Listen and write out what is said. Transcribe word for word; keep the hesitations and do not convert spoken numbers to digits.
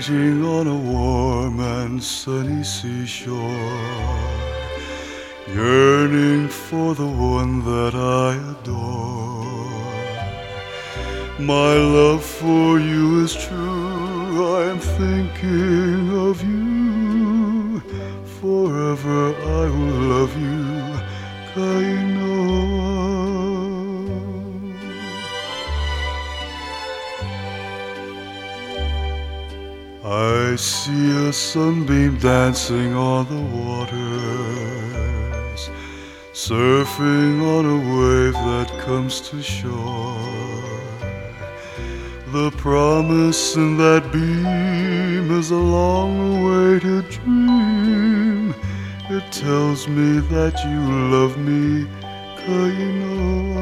waiting on a warm and sunny seashore, yearning for the one that I adore. My love for you is true, I am thinking of you. Forever I will love you, Kainoa. I see a sunbeam dancing on the waters, surfing on a wave that comes to shore. The promise in that beam is a long-awaited dream. It tells me that you love me, Kainoa.